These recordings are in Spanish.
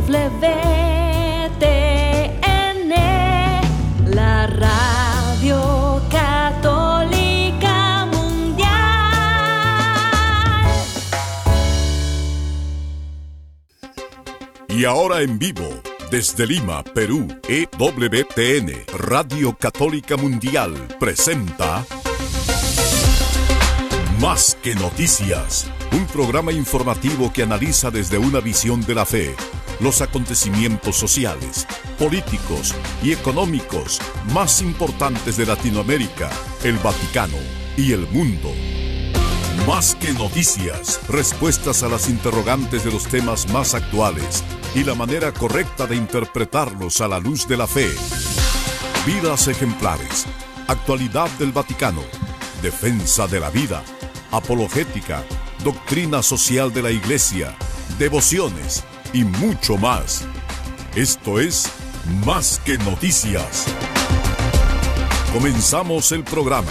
la Radio Católica Mundial. Y ahora en vivo, desde Lima, Perú, EWTN, Radio Católica Mundial, presenta Más que Noticias, un programa informativo que analiza desde una visión de la fe los acontecimientos sociales, políticos y económicos más importantes de Latinoamérica, el Vaticano y el mundo. Más que noticias, respuestas a las interrogantes de los temas más actuales y la manera correcta de interpretarlos a la luz de la fe. Vidas ejemplares, actualidad del Vaticano, defensa de la vida, apologética, doctrina social de la Iglesia, devociones y mucho más. Esto es Más que Noticias. Comenzamos el programa.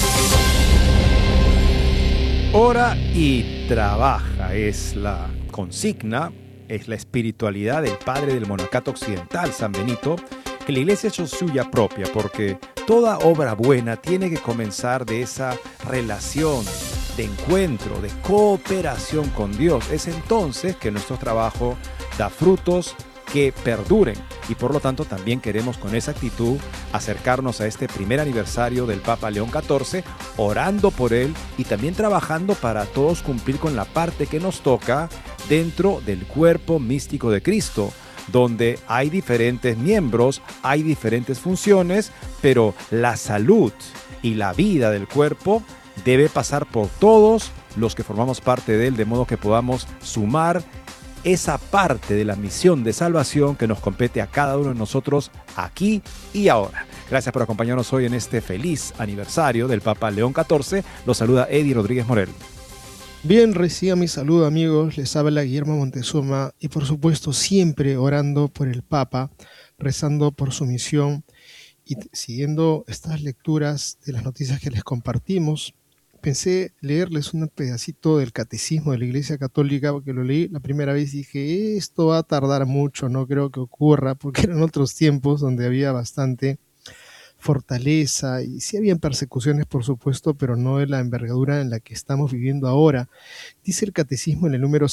Ora y trabaja es la consigna, es la espiritualidad del padre del monacato occidental, San Benito, que la Iglesia ha hecho suya propia, porque toda obra buena tiene que comenzar de esa relación, de encuentro, de cooperación con Dios. Es entonces que nuestro trabajo da frutos que perduren, y por lo tanto también queremos con esa actitud acercarnos a este primer aniversario del Papa León XIV, orando por él y también trabajando para todos cumplir con la parte que nos toca dentro del cuerpo místico de Cristo, donde hay diferentes miembros, hay diferentes funciones, pero la salud y la vida del cuerpo debe pasar por todos los que formamos parte de él, de modo que podamos sumar esa parte de la misión de salvación que nos compete a cada uno de nosotros aquí y ahora. Gracias por acompañarnos hoy en este feliz aniversario del Papa León XIV. Los saluda Eddie Rodríguez Morel. Bien, reciban mi saludo, amigos. Les habla Guillermo Montezuma y por supuesto siempre orando por el Papa, rezando por su misión y siguiendo estas lecturas de las noticias que les compartimos. Pensé leerles un pedacito del Catecismo de la Iglesia Católica, porque lo leí la primera vez y dije, esto va a tardar mucho, no creo que ocurra, porque eran otros tiempos donde había bastante fortaleza y sí habían persecuciones, por supuesto, pero no de la envergadura en la que estamos viviendo ahora. Dice el Catecismo en el número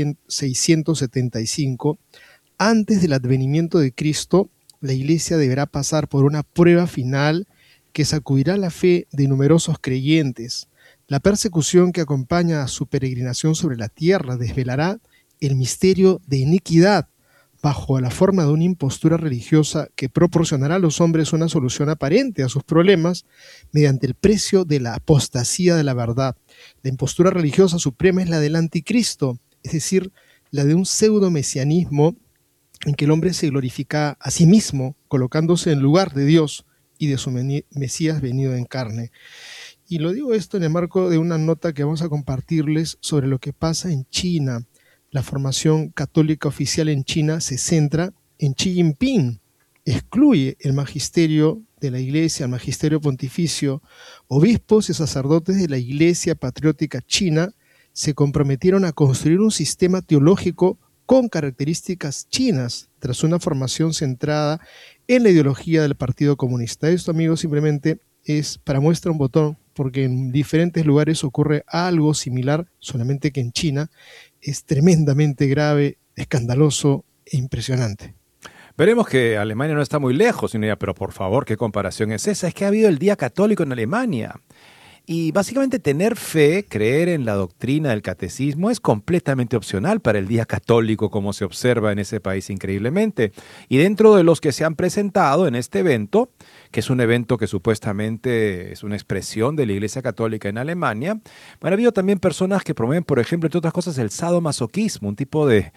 675, antes del advenimiento de Cristo, la Iglesia deberá pasar por una prueba final que sacudirá la fe de numerosos creyentes. La persecución que acompaña a su peregrinación sobre la tierra desvelará el misterio de iniquidad bajo la forma de una impostura religiosa que proporcionará a los hombres una solución aparente a sus problemas mediante el precio de la apostasía de la verdad. La impostura religiosa suprema es la del anticristo, es decir, la de un pseudo-mesianismo en que el hombre se glorifica a sí mismo, colocándose en lugar de Dios y de su Mesías venido en carne. Y lo digo esto en el marco de una nota que vamos a compartirles sobre lo que pasa en China. La formación católica oficial en China se centra en Xi Jinping. Excluye el magisterio de la Iglesia, el magisterio pontificio. Obispos y sacerdotes de la Iglesia Patriótica China se comprometieron a construir un sistema teológico con características chinas, tras una formación centrada en la ideología del Partido Comunista. Esto, amigos, simplemente es para muestra un botón, porque en diferentes lugares ocurre algo similar, solamente que en China es tremendamente grave, escandaloso e impresionante. Veremos que Alemania no está muy lejos, pero por favor, ¿qué comparación es esa? Es que ha habido el Día Católico en Alemania. Y básicamente tener fe, creer en la doctrina del catecismo es completamente opcional para el Día Católico, como se observa en ese país increíblemente. Y dentro de los que se han presentado en este evento, que es un evento que supuestamente es una expresión de la Iglesia Católica en Alemania, ha habido también personas que promueven, por ejemplo, entre otras cosas, el sadomasoquismo, un tipo de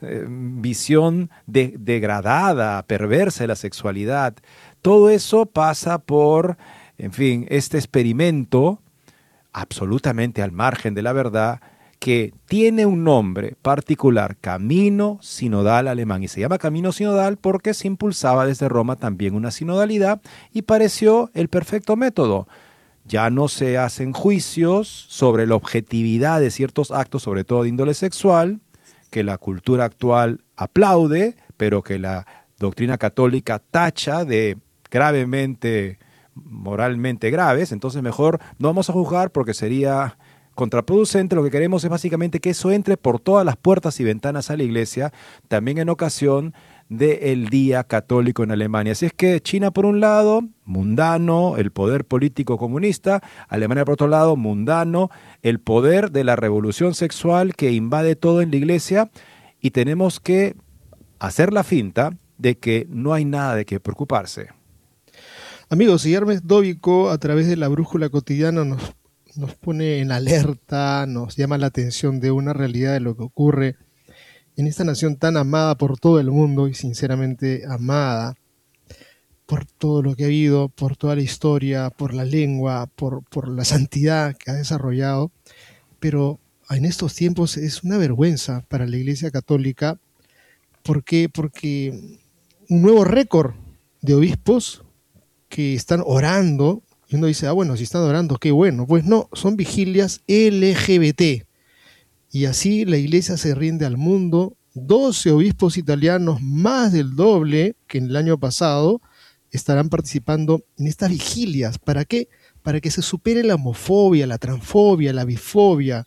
visión degradada, perversa de la sexualidad. Todo eso pasa por, en fin, este experimento absolutamente al margen de la verdad, que tiene un nombre particular, Camino Sinodal Alemán, y se llama Camino Sinodal porque se impulsaba desde Roma también una sinodalidad y pareció el perfecto método. Ya no se hacen juicios sobre la objetividad de ciertos actos, sobre todo de índole sexual, que la cultura actual aplaude, pero que la doctrina católica tacha de gravemente, moralmente graves. Entonces mejor no vamos a juzgar porque sería contraproducente. Lo que queremos es básicamente que eso entre por todas las puertas y ventanas a la iglesia, también en ocasión del Día Católico en Alemania. Así es que China por un lado, mundano, el poder político comunista; Alemania por otro lado, mundano, el poder de la revolución sexual que invade todo en la iglesia, y tenemos que hacer la finta de que no hay nada de qué preocuparse. Amigos, y Hermes Dóvico a través de la Brújula Cotidiana nos pone en alerta, nos llama la atención de una realidad de lo que ocurre en esta nación tan amada por todo el mundo y sinceramente amada por todo lo que ha habido, por toda la historia, por la lengua, por la santidad que ha desarrollado. Pero en estos tiempos es una vergüenza para la Iglesia Católica. ¿Por qué? Porque un nuevo récord de obispos que están orando, y uno dice, bueno, si están orando, qué bueno. Pues no, son vigilias LGBT. Y así la iglesia se rinde al mundo. 12 obispos italianos, más del doble que en el año pasado, estarán participando en estas vigilias. ¿Para qué? Para que se supere la homofobia, la transfobia, la bifobia.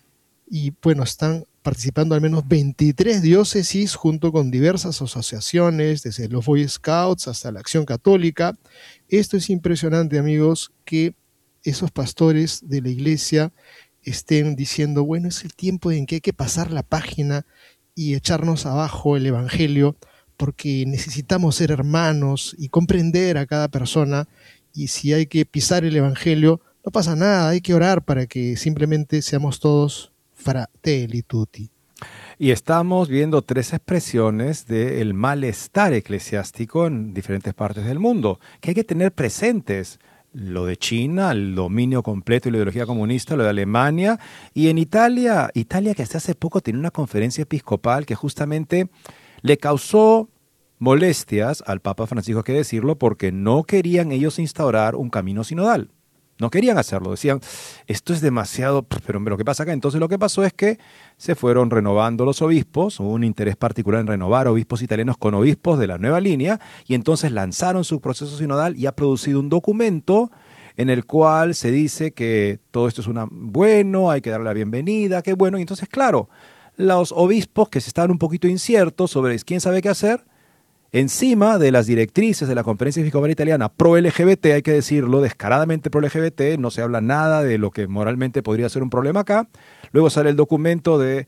Y bueno, están participando al menos 23 diócesis junto con diversas asociaciones, desde los Boy Scouts hasta la Acción Católica. Esto es impresionante, amigos, que esos pastores de la iglesia estén diciendo, bueno, es el tiempo en que hay que pasar la página y echarnos abajo el evangelio, porque necesitamos ser hermanos y comprender a cada persona, y si hay que pisar el evangelio, no pasa nada, hay que orar para que simplemente seamos todos fratelli tutti. Y estamos viendo 3 expresiones del malestar eclesiástico en diferentes partes del mundo, que hay que tener presentes. Lo de China, el dominio completo y la ideología comunista; lo de Alemania, y en Italia que hasta hace poco tenía una conferencia episcopal que justamente le causó molestias al Papa Francisco, hay que decirlo, porque no querían ellos instaurar un camino sinodal. No querían hacerlo, decían, esto es demasiado, pero lo que pasa acá. Entonces lo que pasó es que se fueron renovando los obispos, hubo un interés particular en renovar obispos italianos con obispos de la nueva línea, y entonces lanzaron su proceso sinodal y ha producido un documento en el cual se dice que todo esto es bueno, hay que darle la bienvenida, qué bueno. Y entonces, claro, los obispos que se estaban un poquito inciertos sobre quién sabe qué hacer, encima de las directrices de la Conferencia Episcopal Italiana pro-LGBT, hay que decirlo, descaradamente pro-LGBT, no se habla nada de lo que moralmente podría ser un problema acá. Luego sale el documento del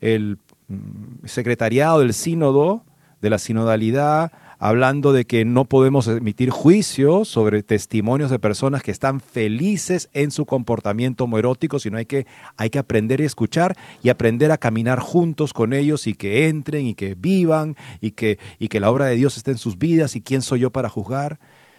secretariado del sínodo, de la sinodalidad, hablando de que no podemos emitir juicios sobre testimonios de personas que están felices en su comportamiento homoerótico, sino hay que aprender y escuchar y aprender a caminar juntos con ellos, y que entren y que vivan y que la obra de Dios esté en sus vidas. ¿Y quién soy yo para juzgar?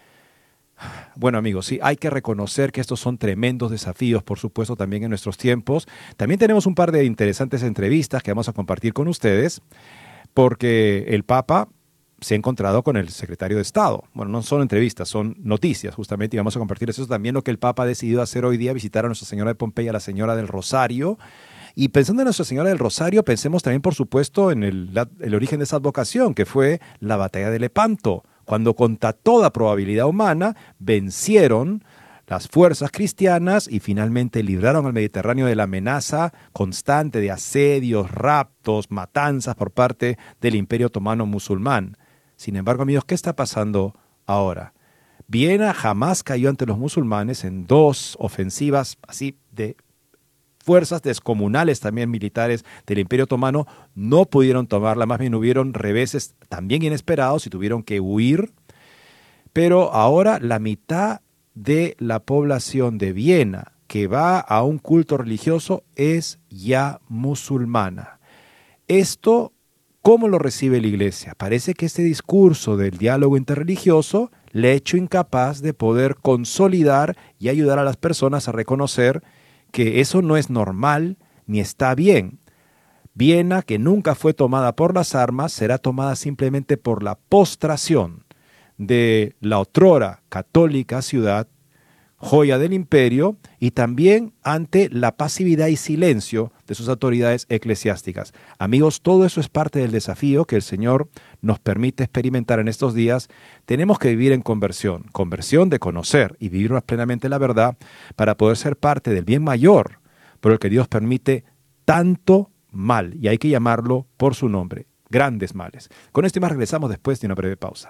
Bueno, amigos, sí, hay que reconocer que estos son tremendos desafíos, por supuesto, también en nuestros tiempos. También tenemos un par de interesantes entrevistas que vamos a compartir con ustedes, porque el Papa se ha encontrado con el secretario de Estado. Bueno, no son entrevistas, son noticias, justamente, y vamos a compartir eso también. Lo que el Papa ha decidido hacer hoy día, visitar a Nuestra Señora de Pompeya, a la Señora del Rosario. Y pensando en Nuestra Señora del Rosario, pensemos también, por supuesto, en el origen de esa advocación, que fue la batalla de Lepanto, cuando contra toda probabilidad humana vencieron las fuerzas cristianas y finalmente libraron al Mediterráneo de la amenaza constante de asedios, raptos, matanzas por parte del Imperio Otomano musulmán. Sin embargo, amigos, ¿qué está pasando ahora? Viena jamás cayó ante los musulmanes en 2 ofensivas así de fuerzas descomunales también militares del Imperio Otomano. No pudieron tomarla, más bien hubieron reveses también inesperados y tuvieron que huir. Pero ahora la mitad de la población de Viena que va a un culto religioso es ya musulmana. Esto, ¿cómo lo recibe la Iglesia? Parece que este discurso del diálogo interreligioso le ha hecho incapaz de poder consolidar y ayudar a las personas a reconocer que eso no es normal ni está bien. Viena, que nunca fue tomada por las armas, será tomada simplemente por la postración de la otrora católica ciudad, joya del imperio, y también ante la pasividad y silencio de sus autoridades eclesiásticas. Amigos, todo eso es parte del desafío que el Señor nos permite experimentar en estos días. Tenemos que vivir en conversión de conocer y vivir más plenamente la verdad para poder ser parte del bien mayor por el que Dios permite tanto mal, y hay que llamarlo por su nombre, grandes males. Con esto y más regresamos después de una breve pausa.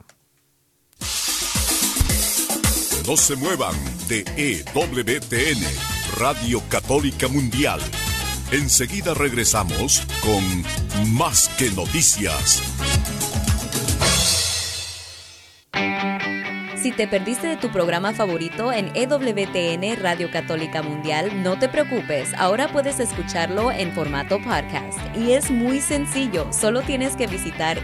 No se muevan de EWTN, Radio Católica Mundial. Enseguida regresamos con Más que Noticias. Si te perdiste de tu programa favorito en EWTN Radio Católica Mundial, no te preocupes, ahora puedes escucharlo en formato podcast. Y es muy sencillo, solo tienes que visitar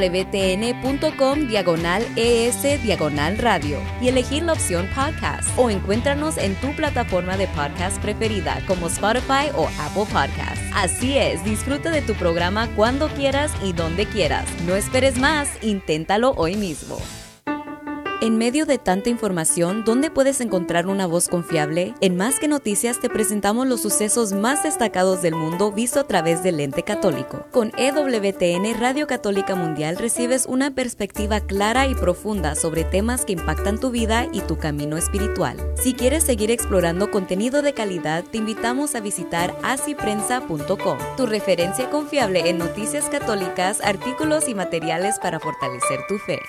ewtn.com/ES/radio y elegir la opción podcast. O encuéntranos en tu plataforma de podcast preferida como Spotify o Apple Podcasts. Así es, disfruta de tu programa cuando quieras y donde quieras. No esperes más, inténtalo hoy mismo. En medio de tanta información, ¿dónde puedes encontrar una voz confiable? En Más que Noticias te presentamos los sucesos más destacados del mundo visto a través del lente católico. Con EWTN Radio Católica Mundial recibes una perspectiva clara y profunda sobre temas que impactan tu vida y tu camino espiritual. Si quieres seguir explorando contenido de calidad, te invitamos a visitar asiprensa.com, tu referencia confiable en noticias católicas, artículos y materiales para fortalecer tu fe.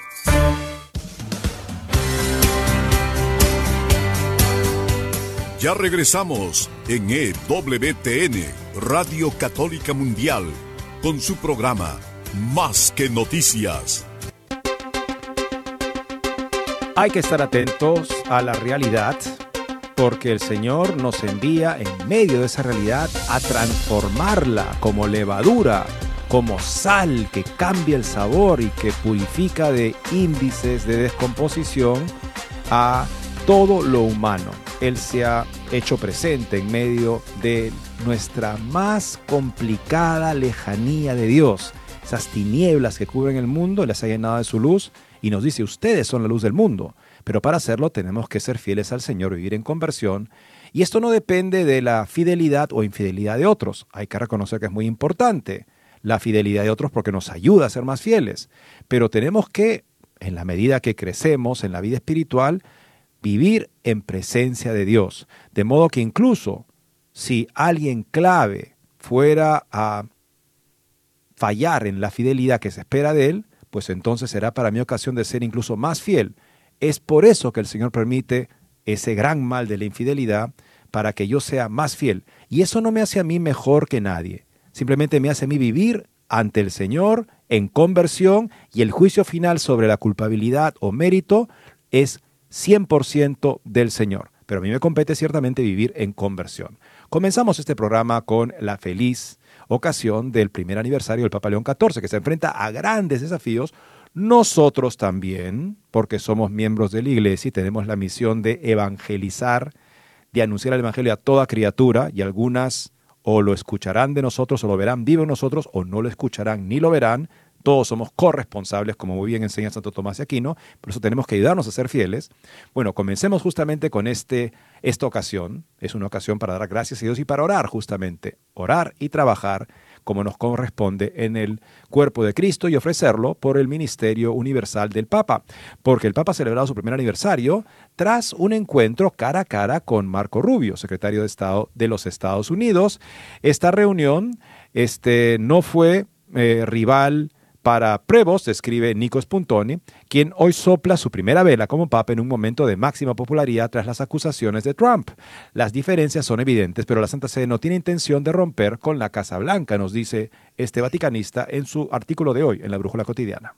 Ya regresamos en EWTN, Radio Católica Mundial, con su programa Más que Noticias. Hay que estar atentos a la realidad, porque el Señor nos envía en medio de esa realidad a transformarla como levadura, como sal que cambia el sabor y que purifica de índices de descomposición a todo lo humano. Él se ha hecho presente en medio de nuestra más complicada lejanía de Dios. Esas tinieblas que cubren el mundo, las ha llenado de su luz y nos dice: ustedes son la luz del mundo. Pero para hacerlo tenemos que ser fieles al Señor, vivir en conversión. Y esto no depende de la fidelidad o infidelidad de otros. Hay que reconocer que es muy importante la fidelidad de otros porque nos ayuda a ser más fieles. Pero tenemos que, en la medida que crecemos en la vida espiritual, vivir en presencia de Dios, de modo que incluso si alguien clave fuera a fallar en la fidelidad que se espera de él, pues entonces será para mí ocasión de ser incluso más fiel. Es por eso que el Señor permite ese gran mal de la infidelidad, para que yo sea más fiel. Y eso no me hace a mí mejor que nadie, simplemente me hace a mí vivir ante el Señor en conversión, y el juicio final sobre la culpabilidad o mérito es 100% del Señor. Pero a mí me compete ciertamente vivir en conversión. Comenzamos este programa con la feliz ocasión del primer aniversario del Papa León XIV, que se enfrenta a grandes desafíos. Nosotros también, porque somos miembros de la Iglesia y tenemos la misión de evangelizar, de anunciar el Evangelio a toda criatura, y algunas o lo escucharán de nosotros o lo verán vivo en nosotros, o no lo escucharán ni lo verán. Todos somos corresponsables, como muy bien enseña Santo Tomás de Aquino, por eso tenemos que ayudarnos a ser fieles. Bueno, comencemos justamente con esta ocasión. Es una ocasión para dar gracias a Dios y para orar justamente, orar y trabajar como nos corresponde en el cuerpo de Cristo y ofrecerlo por el ministerio universal del Papa, porque el Papa ha celebrado su primer aniversario tras un encuentro cara a cara con Marco Rubio, secretario de Estado de los Estados Unidos. Esta reunión no fue rival para Prevost, escribe Nico Spuntoni, quien hoy sopla su primera vela como papa en un momento de máxima popularidad tras las acusaciones de Trump. Las diferencias son evidentes, pero la Santa Sede no tiene intención de romper con la Casa Blanca, nos dice este vaticanista en su artículo de hoy en la Brújula Cotidiana.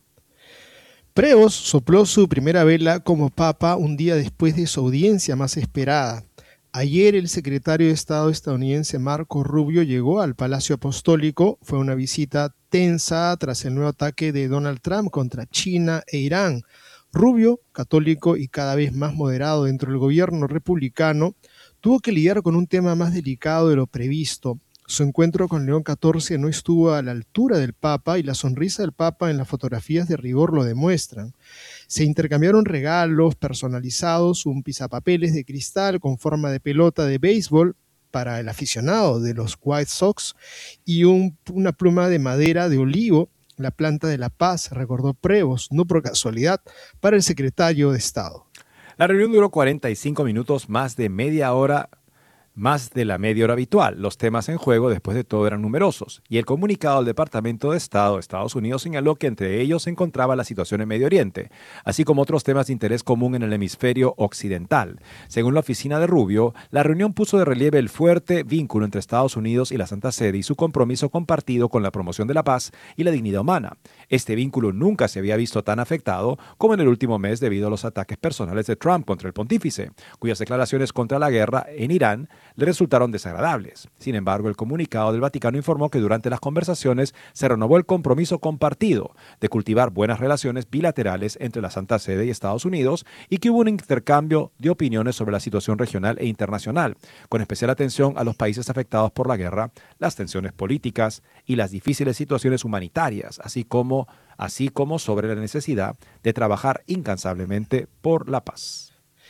Prevost sopló su primera vela como papa un día después de su audiencia más esperada. Ayer el secretario de Estado estadounidense Marco Rubio llegó al Palacio Apostólico. Fue una visita tensa tras el nuevo ataque de Donald Trump contra China e Irán. Rubio, católico y cada vez más moderado dentro del gobierno republicano, tuvo que lidiar con un tema más delicado de lo previsto. Su encuentro con León XIV no estuvo a la altura del Papa, y la sonrisa del Papa en las fotografías de rigor lo demuestran. Se intercambiaron regalos personalizados, un pisapapeles de cristal con forma de pelota de béisbol para el aficionado de los White Sox y una pluma de madera de olivo, la planta de la paz, recordó Prevost, no por casualidad, para el secretario de Estado. La reunión duró 45 minutos, más de la media hora habitual. Los temas en juego, después de todo, eran numerosos, y el comunicado del Departamento de Estado de Estados Unidos señaló que entre ellos se encontraba la situación en Medio Oriente, así como otros temas de interés común en el hemisferio occidental. Según la oficina de Rubio, la reunión puso de relieve el fuerte vínculo entre Estados Unidos y la Santa Sede y su compromiso compartido con la promoción de la paz y la dignidad humana. Este vínculo nunca se había visto tan afectado como en el último mes debido a los ataques personales de Trump contra el pontífice, cuyas declaraciones contra la guerra en Irán le resultaron desagradables. Sin embargo, el comunicado del Vaticano informó que durante las conversaciones se renovó el compromiso compartido de cultivar buenas relaciones bilaterales entre la Santa Sede y Estados Unidos y que hubo un intercambio de opiniones sobre la situación regional e internacional, con especial atención a los países afectados por la guerra, las tensiones políticas y las difíciles situaciones humanitarias, así como sobre la necesidad de trabajar incansablemente por la paz.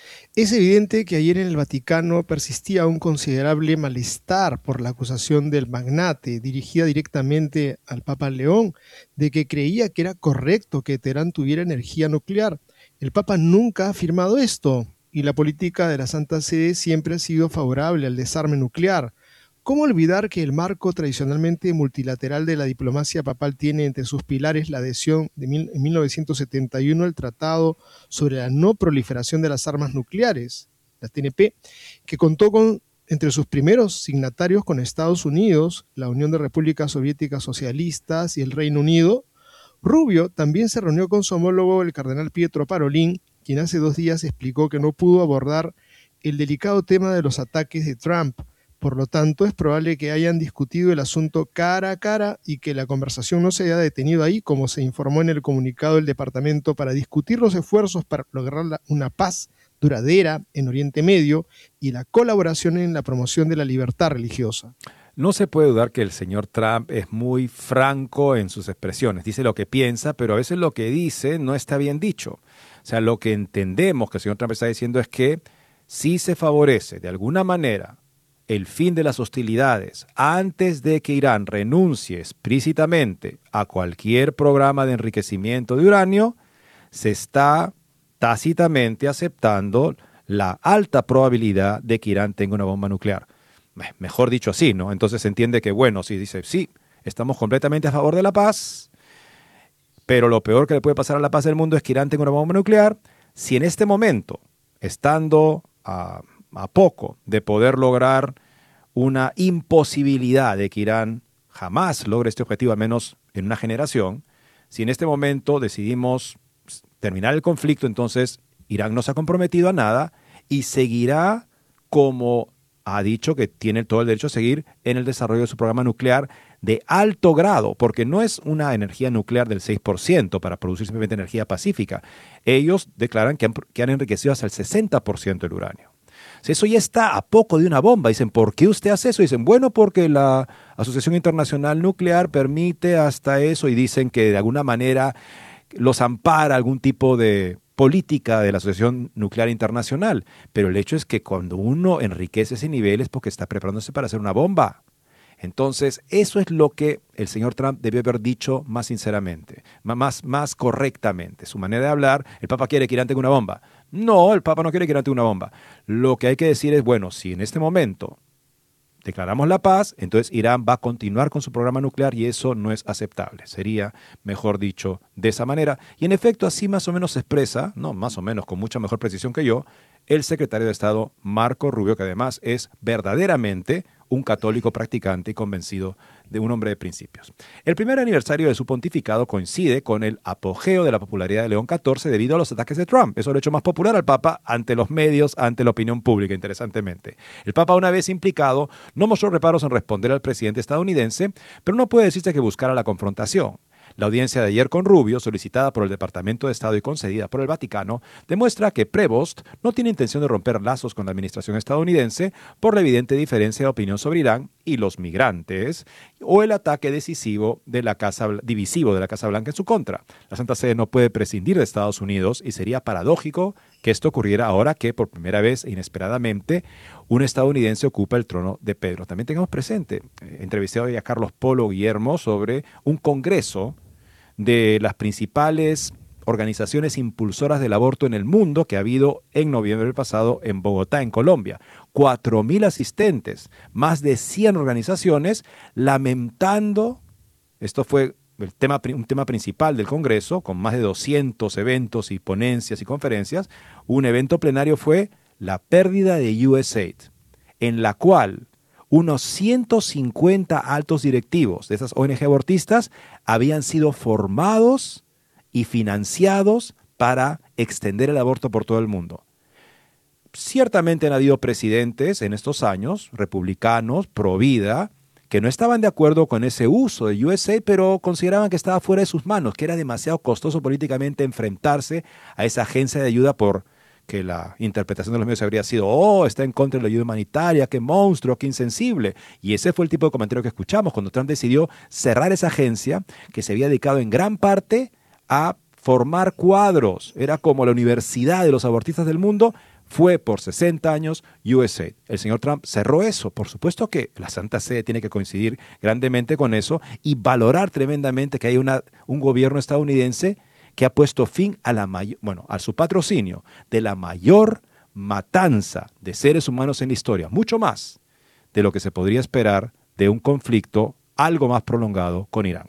Es evidente que ayer en el Vaticano persistía un considerable malestar por la acusación del magnate, dirigida directamente al Papa León, de que creía que era correcto que Teherán tuviera energía nuclear. El Papa nunca ha afirmado esto, y la política de la Santa Sede siempre ha sido favorable al desarme nuclear. ¿Cómo olvidar que el marco tradicionalmente multilateral de la diplomacia papal tiene entre sus pilares la adhesión en 1971 al Tratado sobre la no proliferación de las armas nucleares, la TNP, que contó entre sus primeros signatarios con Estados Unidos, la Unión de Repúblicas Soviéticas Socialistas y el Reino Unido? Rubio también se reunió con su homólogo, el cardenal Pietro Parolin, quien hace 2 días explicó que no pudo abordar el delicado tema de los ataques de Trump. Por lo tanto, es probable que hayan discutido el asunto cara a cara y que la conversación no se haya detenido ahí, como se informó en el comunicado del departamento, para discutir los esfuerzos para lograr una paz duradera en Oriente Medio y la colaboración en la promoción de la libertad religiosa. No se puede dudar que el señor Trump es muy franco en sus expresiones. Dice lo que piensa, pero a veces lo que dice no está bien dicho. O sea, lo que entendemos que el señor Trump está diciendo es que si se favorece de alguna manera el fin de las hostilidades antes de que Irán renuncie explícitamente a cualquier programa de enriquecimiento de uranio, se está tácitamente aceptando la alta probabilidad de que Irán tenga una bomba nuclear. Mejor dicho así, ¿no? Entonces se entiende que, bueno, si dice, sí, estamos completamente a favor de la paz, pero lo peor que le puede pasar a la paz del mundo es que Irán tenga una bomba nuclear. Si en este momento, estando a poco de poder lograr una imposibilidad de que Irán jamás logre este objetivo, al menos en una generación, si en este momento decidimos terminar el conflicto, entonces Irán no se ha comprometido a nada y seguirá como ha dicho que tiene todo el derecho a seguir en el desarrollo de su programa nuclear de alto grado, porque no es una energía nuclear del 6% para producir simplemente energía pacífica. Ellos declaran que han enriquecido hasta el 60% del uranio. Si eso ya está a poco de una bomba, dicen, ¿por qué usted hace eso? Dicen, bueno, porque la Asociación Internacional Nuclear permite hasta eso y dicen que de alguna manera los ampara algún tipo de política de la Asociación Nuclear Internacional. Pero el hecho es que cuando uno enriquece ese nivel es porque está preparándose para hacer una bomba. Entonces, eso es lo que el señor Trump debió haber dicho más sinceramente, más correctamente. Su manera de hablar, el Papa quiere que Irán tenga una bomba. No, el Papa no quiere que Irán tenga una bomba. Lo que hay que decir es, bueno, si en este momento declaramos la paz, entonces Irán va a continuar con su programa nuclear y eso no es aceptable. Sería, mejor dicho, de esa manera. Y en efecto, así más o menos se expresa, no más o menos, con mucha mejor precisión que yo, el secretario de Estado Marco Rubio, que además es verdaderamente un católico practicante y convencido de un hombre de principios. El primer aniversario de su pontificado coincide con el apogeo de la popularidad de León XIV debido a los ataques de Trump. Eso lo ha hecho más popular al Papa ante los medios, ante la opinión pública, interesantemente. El Papa, una vez implicado, no mostró reparos en responder al presidente estadounidense, pero no puede decirse que buscara la confrontación. La audiencia de ayer con Rubio, solicitada por el Departamento de Estado y concedida por el Vaticano, demuestra que Prevost no tiene intención de romper lazos con la administración estadounidense por la evidente diferencia de opinión sobre Irán y los migrantes o el ataque divisivo de la Casa Blanca en su contra. La Santa Sede no puede prescindir de Estados Unidos y sería paradójico que esto ocurriera ahora que por primera vez e inesperadamente un estadounidense ocupa el trono de Pedro. También tengamos presente, entrevisté hoy a Carlos Polo Guillermo sobre un congreso de las principales organizaciones impulsoras del aborto en el mundo que ha habido en noviembre del pasado en Bogotá, en Colombia. 4.000 asistentes, más de 100 organizaciones lamentando, esto fue un tema principal del Congreso, con más de 200 eventos y ponencias y conferencias. Un evento plenario fue la pérdida de USAID, en la cual unos 150 altos directivos de esas ONG abortistas habían sido formados y financiados para extender el aborto por todo el mundo. Ciertamente han habido presidentes en estos años, republicanos, pro vida, que no estaban de acuerdo con ese uso de USAID, pero consideraban que estaba fuera de sus manos, que era demasiado costoso políticamente enfrentarse a esa agencia de ayuda porque la interpretación de los medios habría sido, está en contra de la ayuda humanitaria, qué monstruo, qué insensible. Y ese fue el tipo de comentario que escuchamos cuando Trump decidió cerrar esa agencia que se había dedicado en gran parte a formar cuadros. Era como la universidad de los abortistas del mundo. Fue por 60 años USAID. El señor Trump cerró eso. Por supuesto que la Santa Sede tiene que coincidir grandemente con eso y valorar tremendamente que hay un gobierno estadounidense que ha puesto fin a su patrocinio de la mayor matanza de seres humanos en la historia, mucho más de lo que se podría esperar de un conflicto algo más prolongado con Irán.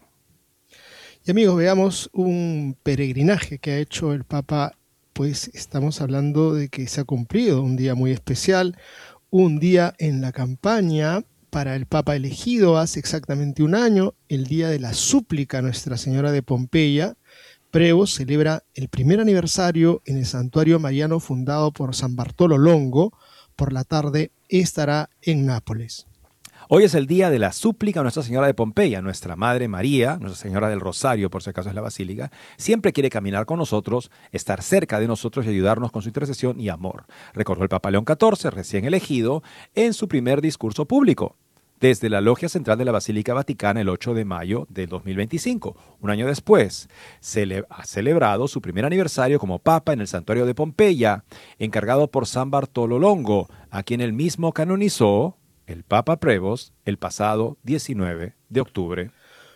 Y amigos, veamos un peregrinaje que ha hecho el Papa. Pues estamos hablando de que se ha cumplido un día muy especial, un día en la campaña para el Papa elegido hace exactamente un año, el día de la súplica a Nuestra Señora de Pompeya. Prevost celebra el primer aniversario en el santuario mariano fundado por San Bartolo Longo. Por la tarde estará en Nápoles. Hoy es el día de la súplica a Nuestra Señora de Pompeya. Nuestra Madre María, Nuestra Señora del Rosario, por si acaso es la basílica, siempre quiere caminar con nosotros, estar cerca de nosotros y ayudarnos con su intercesión y amor. Recordó el Papa León XIV, recién elegido, en su primer discurso público, desde la Logia Central de la Basílica Vaticana el 8 de mayo del 2025. Un año después, ha celebrado su primer aniversario como Papa en el Santuario de Pompeya, encargado por San Bartolo Longo, a quien él mismo canonizó el Papa Prevost el pasado 19 de octubre.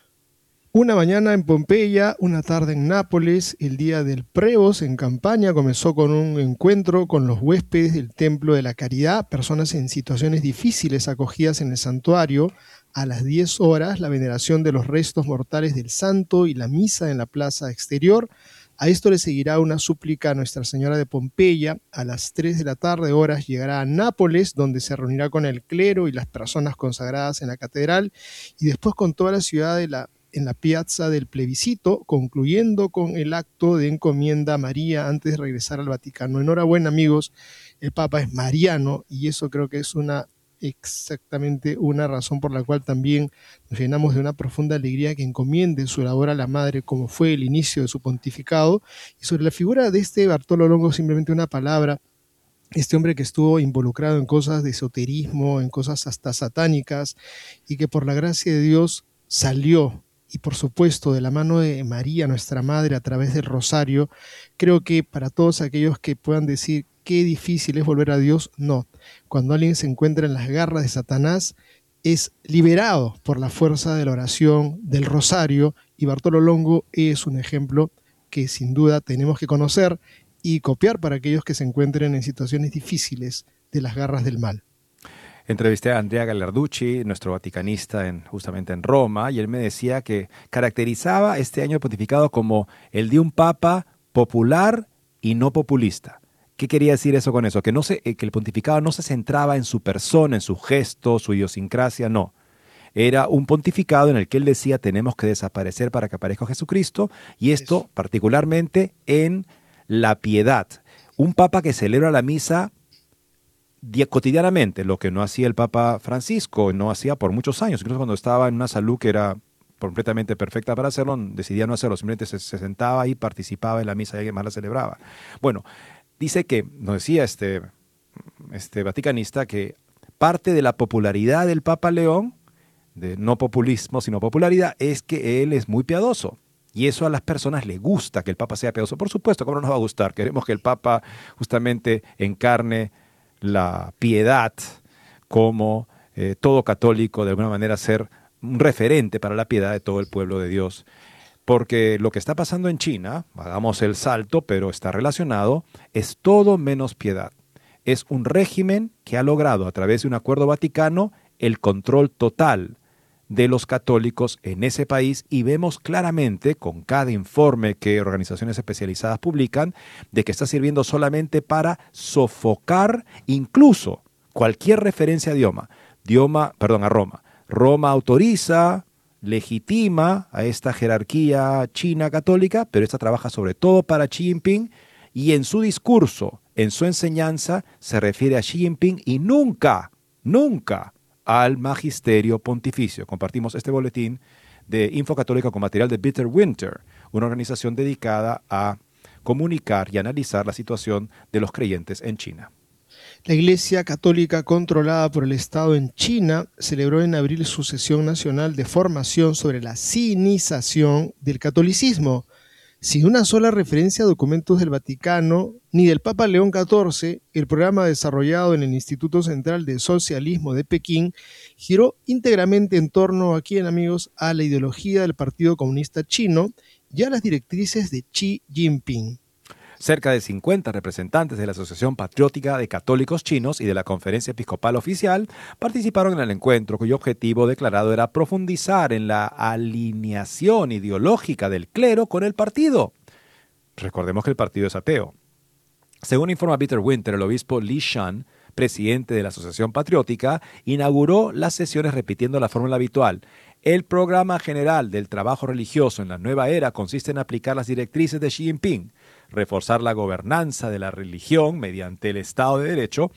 Una mañana en Pompeya, una tarde en Nápoles. El día del Prevost en campaña comenzó con un encuentro con los huéspedes del Templo de la Caridad, personas en situaciones difíciles acogidas en el santuario. A las 10 horas, la veneración de los restos mortales del santo y la misa en la plaza exterior. A esto le seguirá una súplica a Nuestra Señora de Pompeya. A las 3 de la tarde horas llegará a Nápoles, donde se reunirá con el clero y las personas consagradas en la catedral, y después con toda la ciudad en la piazza del plebiscito, concluyendo con el acto de encomienda a María antes de regresar al Vaticano. Enhorabuena, amigos, el Papa es mariano y eso creo que es exactamente una razón por la cual también nos llenamos de una profunda alegría que encomiende su labor a la Madre, como fue el inicio de su pontificado. Y sobre la figura de este Bartolo Longo, simplemente una palabra. Este hombre que estuvo involucrado en cosas de esoterismo, en cosas hasta satánicas, y que por la gracia de Dios salió, y por supuesto de la mano de María, nuestra Madre, a través del rosario. Creo que para todos aquellos que puedan decir qué difícil es volver a Dios, no. Cuando alguien se encuentra en las garras de Satanás, es liberado por la fuerza de la oración, del rosario, y Bartolo Longo es un ejemplo que sin duda tenemos que conocer y copiar para aquellos que se encuentren en situaciones difíciles de las garras del mal. Entrevisté a Andrea Gallarducci, nuestro vaticanista justamente en Roma, y él me decía que caracterizaba este año pontificado como el de un papa popular y no populista. ¿Qué quería decir eso con eso? Que el pontificado no se centraba en su persona, en su gesto, su idiosincrasia, no. Era un pontificado en el que él decía tenemos que desaparecer para que aparezca Jesucristo, y esto particularmente en la piedad. Un papa que celebra la misa cotidianamente, lo que no hacía el Papa Francisco, no hacía por muchos años, incluso cuando estaba en una salud que era completamente perfecta para hacerlo, decidía no hacerlo, simplemente se sentaba y participaba en la misa y alguien más la celebraba. Bueno, dice que, nos decía este vaticanista, que parte de la popularidad del Papa León, de no populismo sino popularidad, es que él es muy piadoso. Y eso a las personas les gusta, que el Papa sea piadoso. Por supuesto, ¿cómo no nos va a gustar? Queremos que el Papa justamente encarne la piedad como todo católico, de alguna manera ser un referente para la piedad de todo el pueblo de Dios. Porque lo que está pasando en China, hagamos el salto, pero está relacionado, es todo menos piedad. Es un régimen que ha logrado a través de un acuerdo vaticano el control total de los católicos en ese país, y vemos claramente con cada informe que organizaciones especializadas publican de que está sirviendo solamente para sofocar incluso cualquier referencia a Roma. Roma autoriza, legitima a esta jerarquía china católica, pero esta trabaja sobre todo para Xi Jinping, y en su discurso, en su enseñanza, se refiere a Xi Jinping y nunca al magisterio pontificio. Compartimos este boletín de Info Católica con material de Peter Winter, una organización dedicada a comunicar y analizar la situación de los creyentes en China. La Iglesia Católica controlada por el Estado en China celebró en abril su sesión nacional de formación sobre la sinización del catolicismo. Sin una sola referencia a documentos del Vaticano ni del Papa León XIV, el programa desarrollado en el Instituto Central de Socialismo de Pekín giró íntegramente en torno, aquí en amigos, a la ideología del Partido Comunista Chino y a las directrices de Xi Jinping. Cerca de 50 representantes de la Asociación Patriótica de Católicos Chinos y de la Conferencia Episcopal Oficial participaron en el encuentro, cuyo objetivo declarado era profundizar en la alineación ideológica del clero con el partido. Recordemos que el partido es ateo. Según informa Peter Winter, el obispo Li Shan, presidente de la Asociación Patriótica, inauguró las sesiones repitiendo la fórmula habitual. El programa general del trabajo religioso en la nueva era consiste en aplicar las directrices de Xi Jinping, reforzar la gobernanza de la religión mediante el Estado de Derecho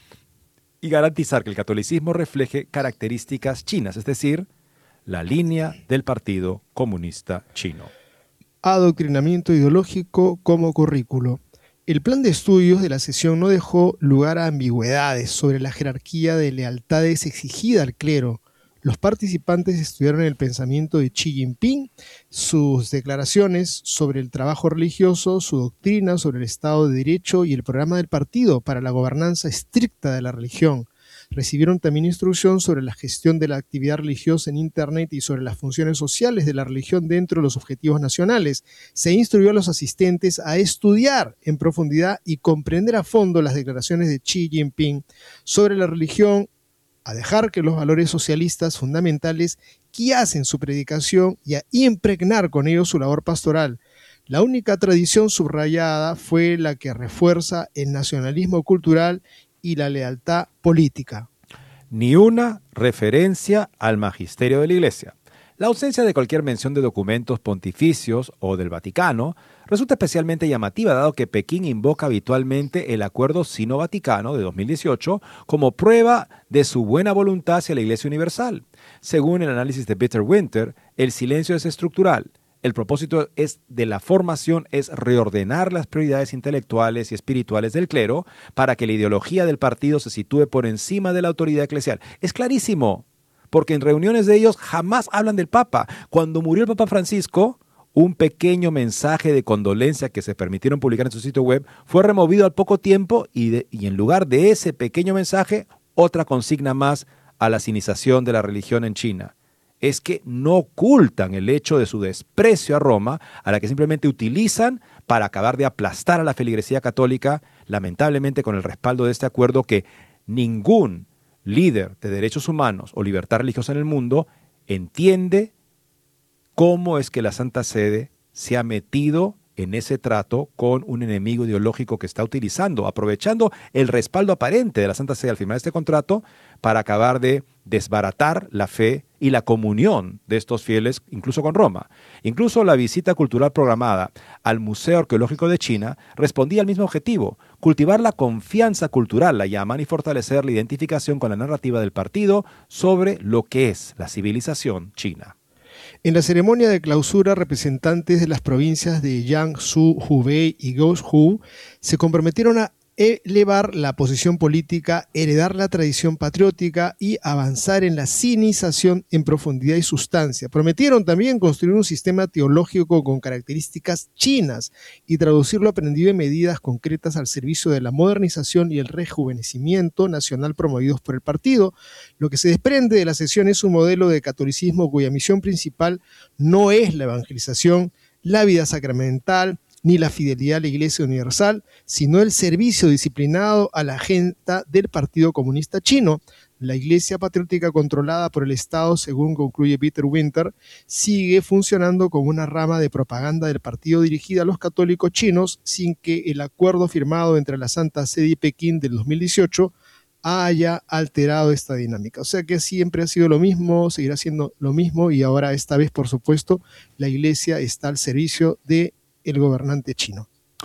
y garantizar que el catolicismo refleje características chinas, es decir, la línea del Partido Comunista Chino. Adoctrinamiento ideológico como currículo. El plan de estudios de la sesión no dejó lugar a ambigüedades sobre la jerarquía de lealtades exigida al clero. Los participantes estudiaron el pensamiento de Xi Jinping, sus declaraciones sobre el trabajo religioso, su doctrina sobre el Estado de Derecho y el programa del partido para la gobernanza estricta de la religión. Recibieron también instrucción sobre la gestión de la actividad religiosa en Internet y sobre las funciones sociales de la religión dentro de los objetivos nacionales. Se instruyó a los asistentes a estudiar en profundidad y comprender a fondo las declaraciones de Xi Jinping sobre la religión, a dejar que los valores socialistas fundamentales guiasen su predicación y a impregnar con ellos su labor pastoral. La única tradición subrayada fue la que refuerza el nacionalismo cultural y la lealtad política. Ni una referencia al magisterio de la Iglesia. La ausencia de cualquier mención de documentos pontificios o del Vaticano resulta especialmente llamativa, dado que Pekín invoca habitualmente el Acuerdo Sino-Vaticano de 2018 como prueba de su buena voluntad hacia la Iglesia Universal. Según el análisis de Peter Winter, el silencio es estructural. El propósito de la formación es reordenar las prioridades intelectuales y espirituales del clero para que la ideología del partido se sitúe por encima de la autoridad eclesial. Es clarísimo, porque en reuniones de ellos jamás hablan del Papa. Cuando murió el Papa Francisco, un pequeño mensaje de condolencia que se permitieron publicar en su sitio web fue removido al poco tiempo y en lugar de ese pequeño mensaje, otra consigna más a la sinización de la religión en China. Es que no ocultan el hecho de su desprecio a Roma, a la que simplemente utilizan para acabar de aplastar a la feligresía católica, lamentablemente con el respaldo de este acuerdo que ningún líder de derechos humanos o libertad religiosa en el mundo entiende cómo es que la Santa Sede se ha metido en ese trato con un enemigo ideológico que está utilizando, aprovechando el respaldo aparente de la Santa Sede al firmar este contrato para acabar de desbaratar la fe y la comunión de estos fieles, incluso con Roma. Incluso la visita cultural programada al Museo Arqueológico de China respondía al mismo objetivo: cultivar la confianza cultural, la llaman, y fortalecer la identificación con la narrativa del partido sobre lo que es la civilización china. En la ceremonia de clausura, representantes de las provincias de Jiangsu, Hubei y Guizhou se comprometieron a elevar la posición política, heredar la tradición patriótica y avanzar en la sinización en profundidad y sustancia. Prometieron también construir un sistema teológico con características chinas y traducir lo aprendido en medidas concretas al servicio de la modernización y el rejuvenecimiento nacional promovidos por el partido. Lo que se desprende de la sesión es un modelo de catolicismo cuya misión principal no es la evangelización, la vida sacramental, ni la fidelidad a la Iglesia Universal, sino el servicio disciplinado a la agenda del Partido Comunista Chino. La Iglesia patriótica controlada por el Estado, según concluye Peter Winter, sigue funcionando como una rama de propaganda del partido dirigida a los católicos chinos sin que el acuerdo firmado entre la Santa Sede y Pekín del 2018 haya alterado esta dinámica. O sea que siempre ha sido lo mismo, seguirá siendo lo mismo y ahora esta vez, por supuesto, la Iglesia está al servicio de el gobernante chino.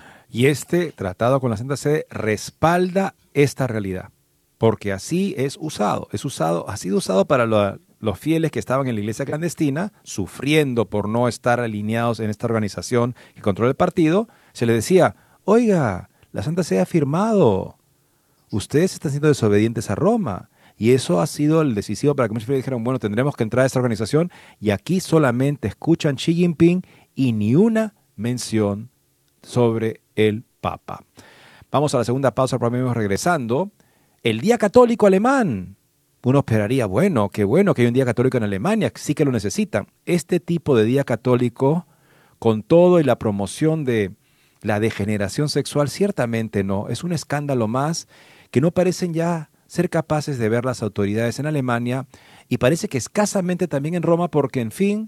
Y este tratado con la Santa Sede respalda esta realidad, porque así es usado. Ha sido usado para los fieles que estaban en la iglesia clandestina, sufriendo por no estar alineados en esta organización que controla el partido. Se les decía, oiga, la Santa Sede ha firmado, ustedes están siendo desobedientes a Roma. Y eso ha sido el decisivo para que muchos fieles dijeron, bueno, tendremos que entrar a esta organización, y aquí solamente escuchan Xi Jinping y ni una mención sobre el Papa. Vamos a la segunda pausa, pero mismo regresando. El Día Católico Alemán. Uno esperaría, bueno que hay un Día Católico en Alemania, sí que lo necesitan. Este tipo de Día Católico, con todo y la promoción de la degeneración sexual, ciertamente no. Es un escándalo más que no parecen ya ser capaces de ver las autoridades en Alemania, y parece que escasamente también en Roma, porque, en fin,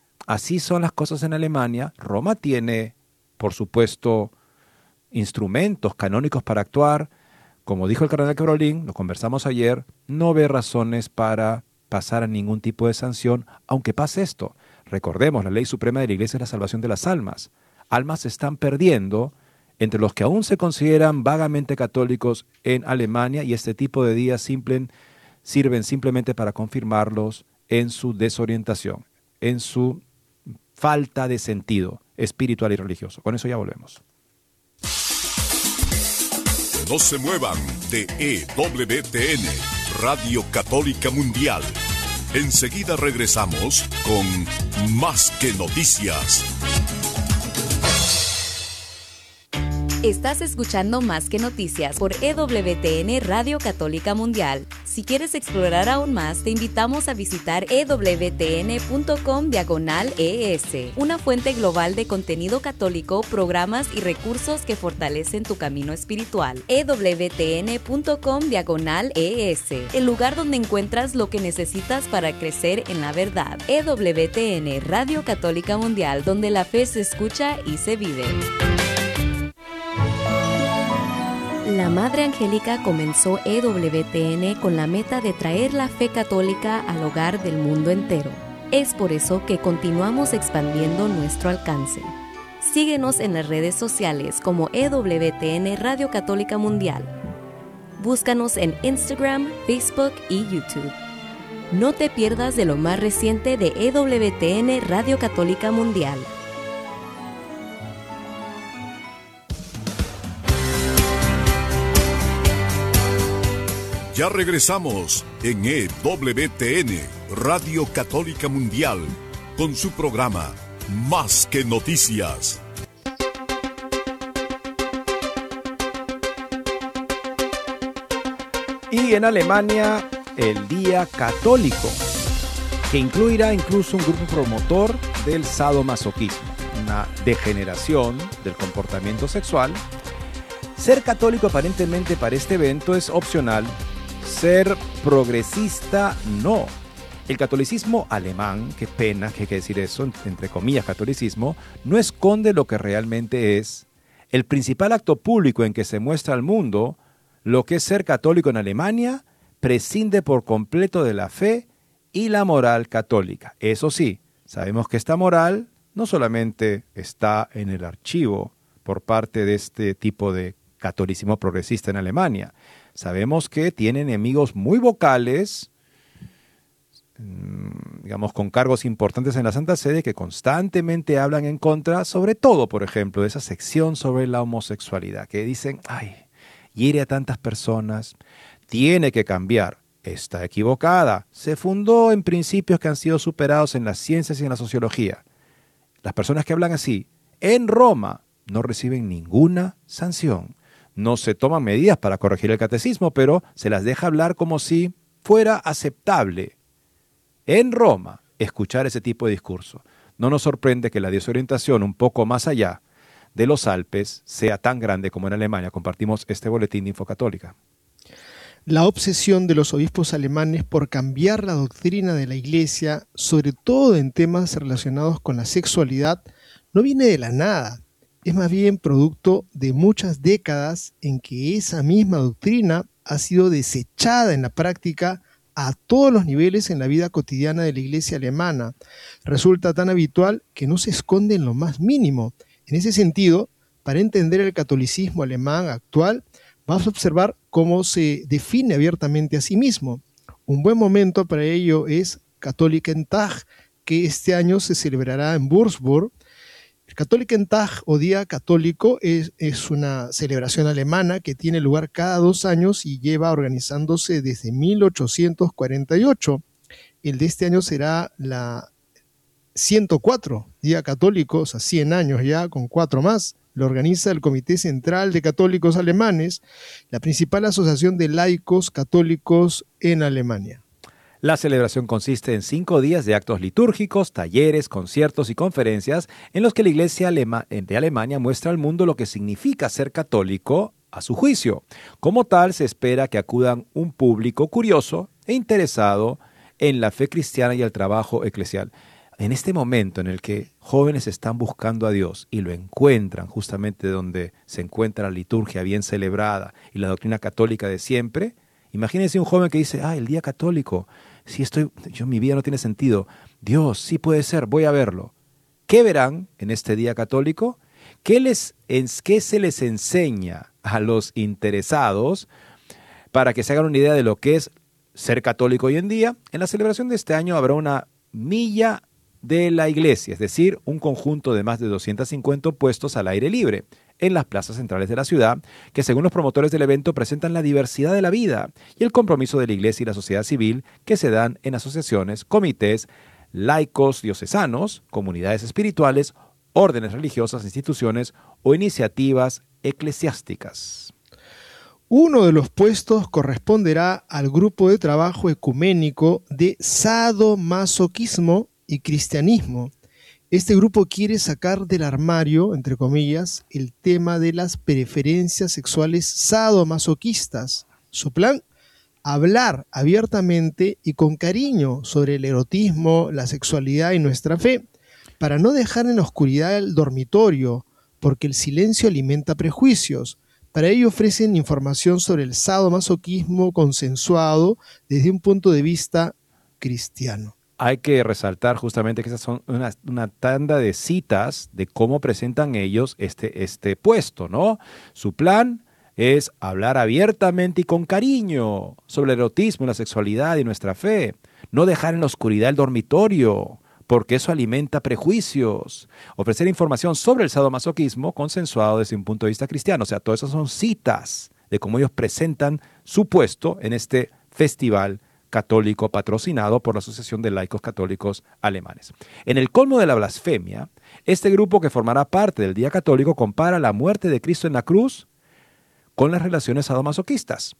así son las cosas en Alemania. Roma tiene, por supuesto, instrumentos canónicos para actuar. Como dijo el cardenal Cabrolín, lo conversamos ayer, no ve razones para pasar a ningún tipo de sanción, aunque pase esto. Recordemos, la ley suprema de la Iglesia es la salvación de las almas. Almas se están perdiendo entre los que aún se consideran vagamente católicos en Alemania, y este tipo de días sirven simplemente para confirmarlos en su desorientación, en su falta de sentido espiritual y religioso. Con eso ya volvemos. No se muevan de EWTN, Radio Católica Mundial. Enseguida regresamos con Más que Noticias. Estás escuchando Más que Noticias por EWTN Radio Católica Mundial. Si quieres explorar aún más, te invitamos a visitar ewtn.com/ES, una fuente global de contenido católico, programas y recursos que fortalecen tu camino espiritual. ewtn.com/ES, el lugar donde encuentras lo que necesitas para crecer en la verdad. EWTN Radio Católica Mundial, donde la fe se escucha y se vive. La Madre Angélica comenzó EWTN con la meta de traer la fe católica al hogar del mundo entero. Es por eso que continuamos expandiendo nuestro alcance. Síguenos en las redes sociales como EWTN Radio Católica Mundial. Búscanos en Instagram, Facebook y YouTube. No te pierdas de lo más reciente de EWTN Radio Católica Mundial. Ya regresamos en EWTN, Radio Católica Mundial, con su programa Más que Noticias. Y en Alemania, el Día Católico, que incluirá incluso un grupo promotor del sadomasoquismo, una degeneración del comportamiento sexual. Ser católico aparentemente para este evento es opcional. Ser progresista, no. El catolicismo alemán, qué pena que hay que decir eso, entre comillas catolicismo, no esconde lo que realmente es. El principal acto público en que se muestra al mundo lo que es ser católico en Alemania prescinde por completo de la fe y la moral católica. Eso sí, sabemos que esta moral no solamente está en el archivo por parte de este tipo de catolicismo progresista en Alemania. Sabemos que tiene enemigos muy vocales, digamos, con cargos importantes en la Santa Sede, que constantemente hablan en contra, sobre todo, por ejemplo, de esa sección sobre la homosexualidad, que dicen, ay, hiere a tantas personas, tiene que cambiar. Está equivocada. Se fundó en principios que han sido superados en las ciencias y en la sociología. Las personas que hablan así, en Roma, no reciben ninguna sanción. No se toman medidas para corregir el catecismo, pero se las deja hablar como si fuera aceptable en Roma escuchar ese tipo de discurso. No nos sorprende que la desorientación un poco más allá de los Alpes sea tan grande como en Alemania. Compartimos este boletín de Infocatólica. La obsesión de los obispos alemanes por cambiar la doctrina de la Iglesia, sobre todo en temas relacionados con la sexualidad, no viene de la nada. Es más bien producto de muchas décadas en que esa misma doctrina ha sido desechada en la práctica a todos los niveles en la vida cotidiana de la Iglesia alemana. Resulta tan habitual que no se esconde en lo más mínimo. En ese sentido, para entender el catolicismo alemán actual, vamos a observar cómo se define abiertamente a sí mismo. Un buen momento para ello es Katholikentag, que este año se celebrará en Würzburg. El Katholikentag o Día Católico es una celebración alemana que tiene lugar cada 2 años y lleva organizándose desde 1848. El de este año será la 104 Día Católico, o sea, 100 años ya, con 4 más. Lo organiza el Comité Central de Católicos Alemanes, la principal asociación de laicos católicos en Alemania. La celebración consiste en 5 días de actos litúrgicos, talleres, conciertos y conferencias en los que la Iglesia de Alemania muestra al mundo lo que significa ser católico a su juicio. Como tal, se espera que acudan un público curioso e interesado en la fe cristiana y el trabajo eclesial. En este momento en el que jóvenes están buscando a Dios y lo encuentran justamente donde se encuentra la liturgia bien celebrada y la doctrina católica de siempre, imagínense un joven que dice, el día católico, mi vida no tiene sentido. Dios, sí puede ser, voy a verlo. ¿Qué verán en este día católico? ¿Qué se les enseña a los interesados para que se hagan una idea de lo que es ser católico hoy en día? En la celebración de este año habrá una milla de la iglesia, es decir, un conjunto de más de 250 puestos al aire libre en las plazas centrales de la ciudad, que según los promotores del evento presentan la diversidad de la vida y el compromiso de la iglesia y la sociedad civil que se dan en asociaciones, comités, laicos diocesanos, comunidades espirituales, órdenes religiosas, instituciones o iniciativas eclesiásticas. Uno de los puestos corresponderá al grupo de trabajo ecuménico de sadomasoquismo y cristianismo. Este grupo quiere sacar del armario, entre comillas, el tema de las preferencias sexuales sadomasoquistas. Su plan, hablar abiertamente y con cariño sobre el erotismo, la sexualidad y nuestra fe, para no dejar en la oscuridad el dormitorio, porque el silencio alimenta prejuicios. Para ello ofrecen información sobre el sadomasoquismo consensuado desde un punto de vista cristiano. Hay que resaltar justamente que esas son una tanda de citas de cómo presentan ellos este puesto, ¿no? Su plan es hablar abiertamente y con cariño sobre el erotismo, la sexualidad y nuestra fe. No dejar en la oscuridad el dormitorio, porque eso alimenta prejuicios. Ofrecer información sobre el sadomasoquismo consensuado desde un punto de vista cristiano. O sea, todas esas son citas de cómo ellos presentan su puesto en este festival católico patrocinado por la Asociación de Laicos Católicos Alemanes. En el colmo de la blasfemia, este grupo que formará parte del Día Católico compara la muerte de Cristo en la cruz con las relaciones sadomasoquistas.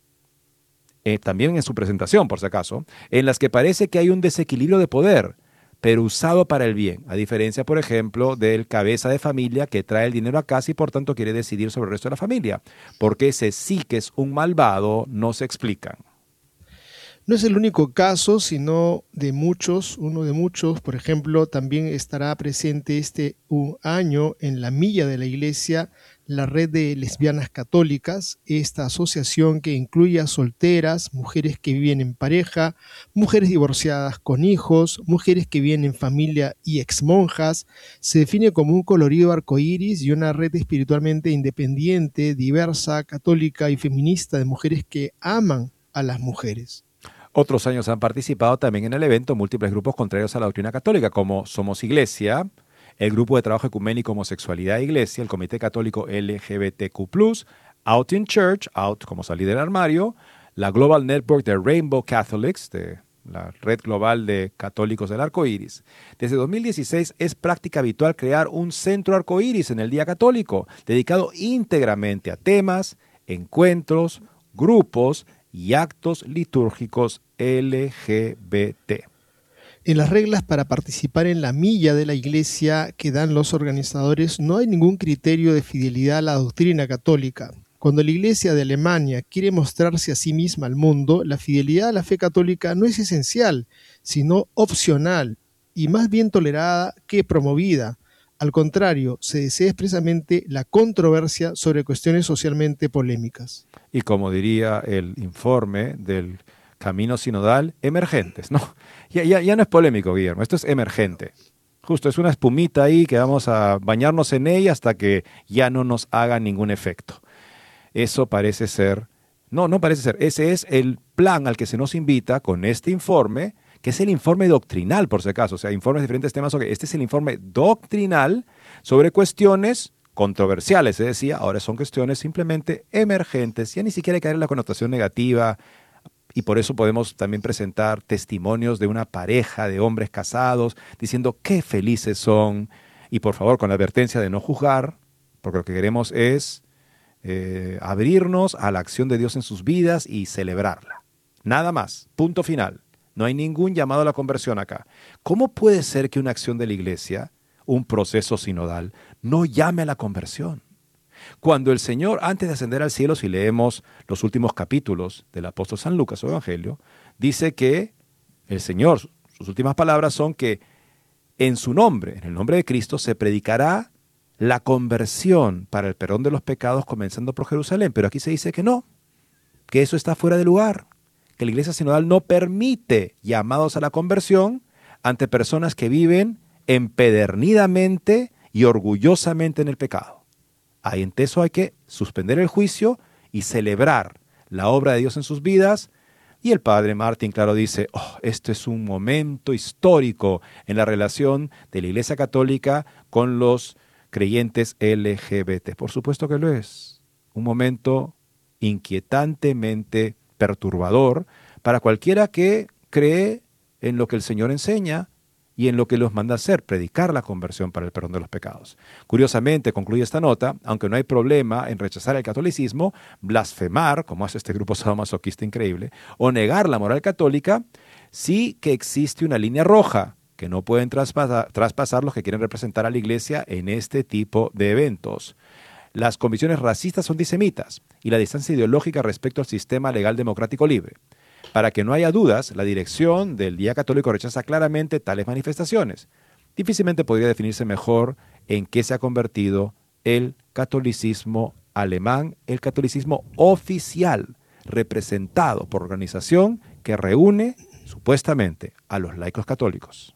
También en su presentación, por si acaso, en las que parece que hay un desequilibrio de poder, pero usado para el bien, a diferencia, por ejemplo, del cabeza de familia que trae el dinero a casa y por tanto quiere decidir sobre el resto de la familia. Porque ese sí que es un malvado, no se explican. No es el único caso, sino uno de muchos. Por ejemplo, también estará presente este año en la milla de la iglesia la red de lesbianas católicas, esta asociación que incluye a solteras, mujeres que viven en pareja, mujeres divorciadas con hijos, mujeres que viven en familia y exmonjas. Se define como un colorido arcoíris y una red espiritualmente independiente, diversa, católica y feminista de mujeres que aman a las mujeres. Otros años han participado también en el evento múltiples grupos contrarios a la doctrina católica, como Somos Iglesia, el Grupo de Trabajo Ecuménico Homosexualidad e Iglesia, el Comité Católico LGBTQ+, Out in Church, out como salir del armario, la Global Network de Rainbow Catholics, de la red global de católicos del arco iris. Desde 2016 es práctica habitual crear un centro arco iris en el Día Católico, dedicado íntegramente a temas, encuentros, grupos y actos litúrgicos LGBT. En las reglas para participar en la milla de la Iglesia que dan los organizadores no hay ningún criterio de fidelidad a la doctrina católica. Cuando la Iglesia de Alemania quiere mostrarse a sí misma al mundo, la fidelidad a la fe católica no es esencial, sino opcional y más bien tolerada que promovida. Al contrario, se desea expresamente la controversia sobre cuestiones socialmente polémicas. Y como diría el informe del Camino Sinodal, emergentes, ¿no? Ya no es polémico, Guillermo, esto es emergente. Justo, es una espumita ahí que vamos a bañarnos en ella hasta que ya no nos haga ningún efecto. Eso parece ser, no parece ser, ese es el plan al que se nos invita con este informe, que es el informe doctrinal, por si acaso, o sea, informes de diferentes temas. Este es el informe doctrinal sobre cuestiones controversiales, se decía, ahora son cuestiones simplemente emergentes, ya ni siquiera hay que darle la connotación negativa, y por eso podemos también presentar testimonios de una pareja de hombres casados diciendo qué felices son, y por favor con la advertencia de no juzgar, porque lo que queremos es abrirnos a la acción de Dios en sus vidas y celebrarla. Nada más, punto final. No hay ningún llamado a la conversión acá. ¿Cómo puede ser que una acción de la Iglesia, un proceso sinodal, no llame a la conversión? Cuando el Señor, antes de ascender al cielo, si leemos los últimos capítulos del apóstol San Lucas, su Evangelio, dice que el Señor, sus últimas palabras son que en su nombre, en el nombre de Cristo, se predicará la conversión para el perdón de los pecados comenzando por Jerusalén. Pero aquí se dice que no, que eso está fuera de lugar, que la Iglesia sinodal no permite llamados a la conversión ante personas que viven empedernidamente y orgullosamente en el pecado. Ahí en eso hay que suspender el juicio y celebrar la obra de Dios en sus vidas. Y el padre Martín, claro, dice, esto es un momento histórico en la relación de la Iglesia Católica con los creyentes LGBT. Por supuesto que lo es. Un momento inquietantemente perturbador para cualquiera que cree en lo que el Señor enseña y en lo que los manda hacer, predicar la conversión para el perdón de los pecados. Curiosamente, concluye esta nota, aunque no hay problema en rechazar el catolicismo, blasfemar, como hace este grupo sadomasoquista increíble, o negar la moral católica, sí que existe una línea roja que no pueden traspasar los que quieren representar a la Iglesia en este tipo de eventos. Las convicciones racistas son antisemitas y la distancia ideológica respecto al sistema legal democrático libre. Para que no haya dudas, la dirección del Día Católico rechaza claramente tales manifestaciones. Difícilmente podría definirse mejor en qué se ha convertido el catolicismo alemán, el catolicismo oficial, representado por organización que reúne supuestamente a los laicos católicos.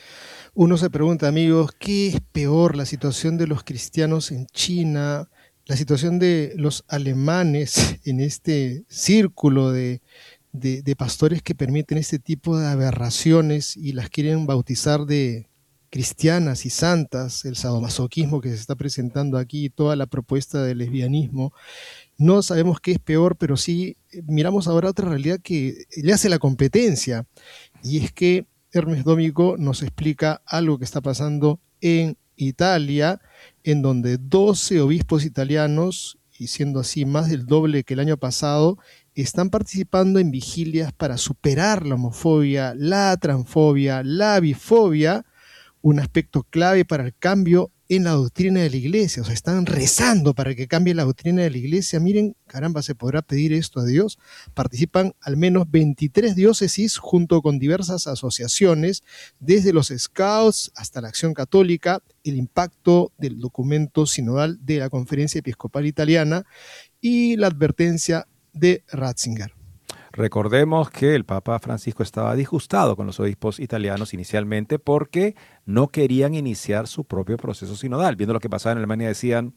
Uno se pregunta, amigos, ¿qué es peor, la situación de los cristianos en China, la situación de los alemanes en este círculo de pastores que permiten este tipo de aberraciones y las quieren bautizar de cristianas y santas, el sadomasoquismo que se está presentando aquí, toda la propuesta del lesbianismo? No sabemos qué es peor, pero sí miramos ahora otra realidad que le hace la competencia, y es que Hermes Dómico nos explica algo que está pasando en Italia, en donde 12 obispos italianos, y siendo así más del doble que el año pasado, están participando en vigilias para superar la homofobia, la transfobia, la bifobia, un aspecto clave para el cambio en la doctrina de la Iglesia. O sea, están rezando para que cambie la doctrina de la Iglesia. Miren, caramba, ¿se podrá pedir esto a Dios? Participan al menos 23 diócesis junto con diversas asociaciones, desde los Scouts hasta la Acción Católica, el impacto del documento sinodal de la Conferencia Episcopal Italiana y la advertencia de Ratzinger. Recordemos que el Papa Francisco estaba disgustado con los obispos italianos inicialmente porque no querían iniciar su propio proceso sinodal. Viendo lo que pasaba en Alemania decían,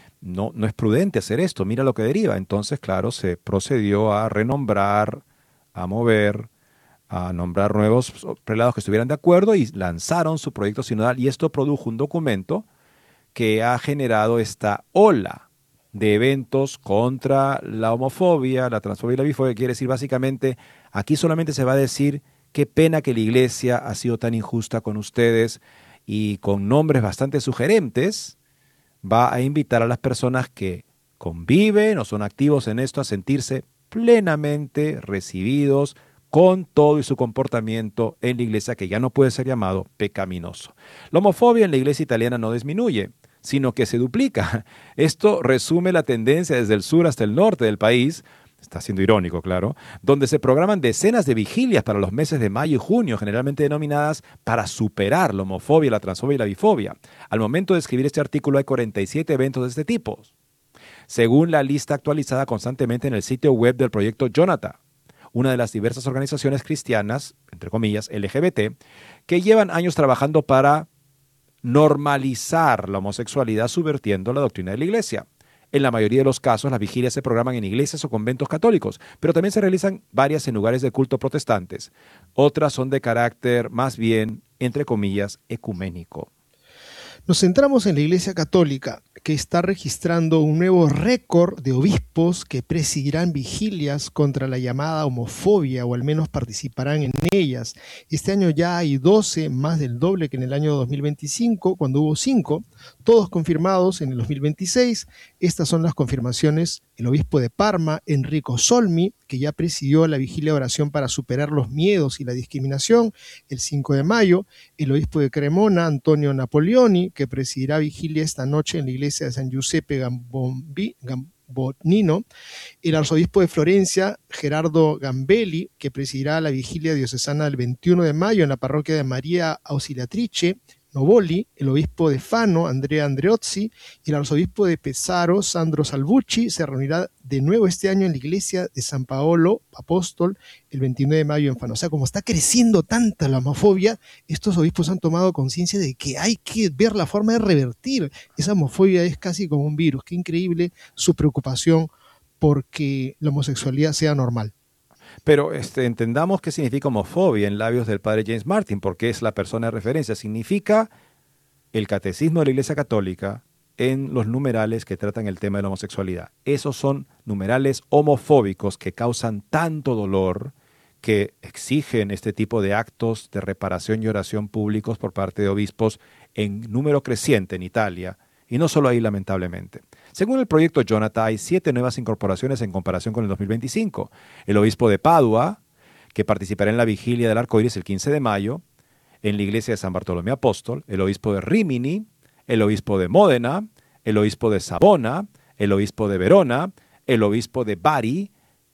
no es prudente hacer esto, mira lo que deriva. Entonces, claro, se procedió a renombrar, a mover, a nombrar nuevos prelados que estuvieran de acuerdo y lanzaron su proyecto sinodal, y esto produjo un documento que ha generado esta ola de eventos contra la homofobia, la transfobia y la bifobia. Quiere decir básicamente, aquí solamente se va a decir qué pena que la iglesia ha sido tan injusta con ustedes, y con nombres bastante sugerentes va a invitar a las personas que conviven o son activos en esto a sentirse plenamente recibidos con todo y su comportamiento en la iglesia, que ya no puede ser llamado pecaminoso. La homofobia en la iglesia italiana no disminuye, sino que se duplica. Esto resume la tendencia desde el sur hasta el norte del país, está siendo irónico, claro, donde se programan decenas de vigilias para los meses de mayo y junio, generalmente denominadas para superar la homofobia, la transfobia y la bifobia. Al momento de escribir este artículo hay 47 eventos de este tipo, según la lista actualizada constantemente en el sitio web del proyecto Jonathan, una de las diversas organizaciones cristianas, entre comillas, LGBT, que llevan años trabajando para normalizar la homosexualidad subvirtiendo la doctrina de la iglesia. En la mayoría de los casos, las vigilias se programan en iglesias o conventos católicos, pero también se realizan varias en lugares de culto protestantes. Otras son de carácter más bien, entre comillas, ecuménico. Nos centramos en la Iglesia Católica, que está registrando un nuevo récord de obispos que presidirán vigilias contra la llamada homofobia, o al menos participarán en ellas. Este año ya hay 12, más del doble que en el año 2025, cuando hubo 5, todos confirmados en el 2026. Estas son las confirmaciones: el obispo de Parma, Enrico Solmi, que ya presidió la vigilia de oración para superar los miedos y la discriminación el 5 de mayo, el obispo de Cremona, Antonio Napoleoni, que presidirá vigilia esta noche en la iglesia de San Giuseppe Gambonino, el arzobispo de Florencia, Gerardo Gambelli, que presidirá la vigilia diocesana del 21 de mayo en la parroquia de María Ausiliatrice Novoli, el obispo de Fano, Andrea Andreozzi, y el arzobispo de Pesaro, Sandro Salvucci, se reunirá de nuevo este año en la iglesia de San Paolo Apóstol el 29 de mayo en Fano. O sea, como está creciendo tanta la homofobia, estos obispos han tomado conciencia de que hay que ver la forma de revertir esa homofobia. Es casi como un virus. Qué increíble su preocupación porque la homosexualidad sea normal. Pero entendamos qué significa homofobia en labios del padre James Martin, porque es la persona de referencia. Significa el catecismo de la Iglesia Católica en los numerales que tratan el tema de la homosexualidad. Esos son numerales homofóbicos que causan tanto dolor, que exigen este tipo de actos de reparación y oración públicos por parte de obispos en número creciente en Italia, y no solo ahí, lamentablemente. Según el proyecto Jonathan, hay 7 nuevas incorporaciones en comparación con el 2025. El obispo de Padua, que participará en la vigilia del arco iris el 15 de mayo, en la iglesia de San Bartolomé Apóstol, el obispo de Rímini, el obispo de Módena, el obispo de Savona, el obispo de Verona, el obispo de Bari,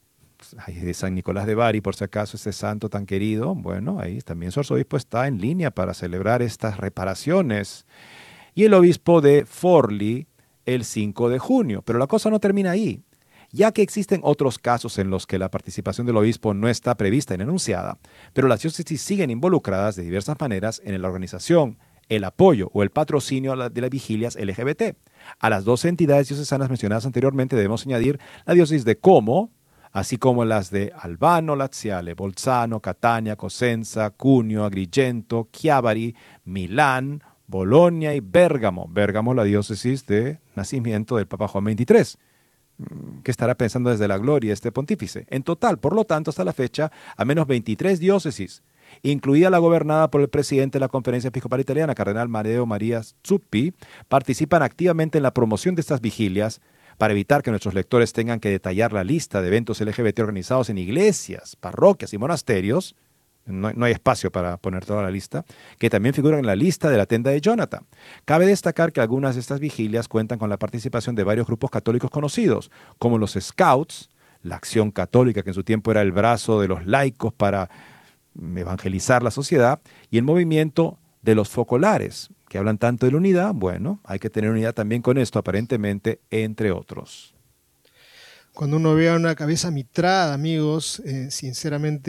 de San Nicolás de Bari, por si acaso, este santo tan querido. Bueno, ahí también su arzobispo está en línea para celebrar estas reparaciones. Y el obispo de Forlì el 5 de junio. Pero la cosa no termina ahí, ya que existen otros casos en los que la participación del obispo no está prevista ni anunciada, pero las diócesis siguen involucradas de diversas maneras en la organización, el apoyo o el patrocinio de las vigilias LGBT. A las 12 entidades diocesanas mencionadas anteriormente debemos añadir la diócesis de Como, así como las de Albano, Laziale, Bolzano, Catania, Cosenza, Cuneo, Agrigento, Chiavari, Milán, Bolonia y Bérgamo. Bérgamo, la diócesis de nacimiento del Papa Juan XXIII. ¿Qué estará pensando desde la gloria este pontífice? En total, por lo tanto, hasta la fecha, a menos 23 diócesis, incluida la gobernada por el presidente de la Conferencia Episcopal Italiana, Cardenal Mario María Zuppi, participan activamente en la promoción de estas vigilias para evitar que nuestros lectores tengan que detallar la lista de eventos LGBT organizados en iglesias, parroquias y monasterios. No hay espacio para poner toda la lista, que también figuran en la lista de la tenda de Jonathan. Cabe destacar que algunas de estas vigilias cuentan con la participación de varios grupos católicos conocidos, como los Scouts, la Acción Católica, que en su tiempo era el brazo de los laicos para evangelizar la sociedad, y el movimiento de los Focolares, que hablan tanto de la unidad. Bueno, hay que tener unidad también con esto, aparentemente, entre otros. Cuando uno ve a una cabeza mitrada, amigos, sinceramente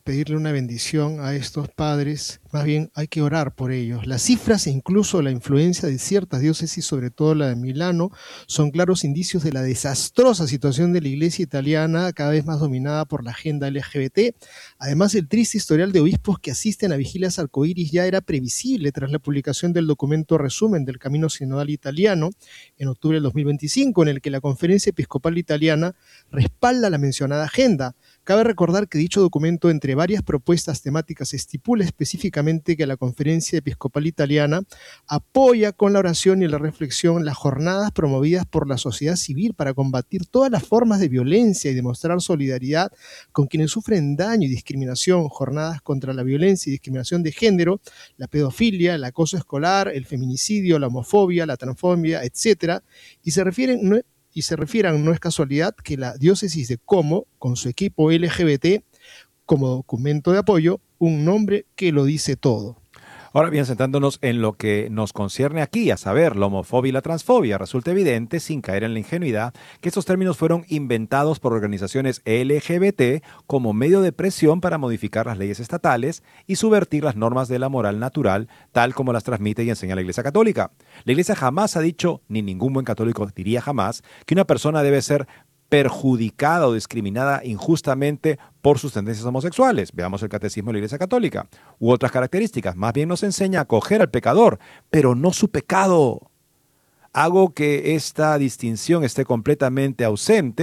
pedirle una bendición a estos padres, más bien hay que orar por ellos. Las cifras e incluso la influencia de ciertas diócesis, sobre todo la de Milano, son claros indicios de la desastrosa situación de la iglesia italiana, cada vez más dominada por la agenda LGBT. Además, el triste historial de obispos que asisten a vigilias arcoíris ya era previsible tras la publicación del documento resumen del Camino Sinodal Italiano en octubre del 2025, en el que la Conferencia Episcopal Italiana respalda la mencionada agenda. Cabe recordar que dicho documento, entre varias propuestas temáticas, estipula específicamente que la Conferencia Episcopal Italiana apoya con la oración y la reflexión las jornadas promovidas por la sociedad civil para combatir todas las formas de violencia y demostrar solidaridad con quienes sufren daño y discriminación, jornadas contra la violencia y discriminación de género, la pedofilia, el acoso escolar, el feminicidio, la homofobia, la transfobia, etc. Y se refieran, no es casualidad, que la diócesis de Como, con su equipo LGBT, como documento de apoyo, un nombre que lo dice todo. Ahora bien, centrándonos en lo que nos concierne aquí, a saber, la homofobia y la transfobia, resulta evidente, sin caer en la ingenuidad, que estos términos fueron inventados por organizaciones LGBT como medio de presión para modificar las leyes estatales y subvertir las normas de la moral natural, tal como las transmite y enseña la Iglesia Católica. La Iglesia jamás ha dicho, ni ningún buen católico diría jamás, que una persona debe ser perjudicada o discriminada injustamente por sus tendencias homosexuales. Veamos el Catecismo de la Iglesia Católica. U otras características. Más bien nos enseña a acoger al pecador, pero no su pecado. Hago que esta distinción esté completamente ausente,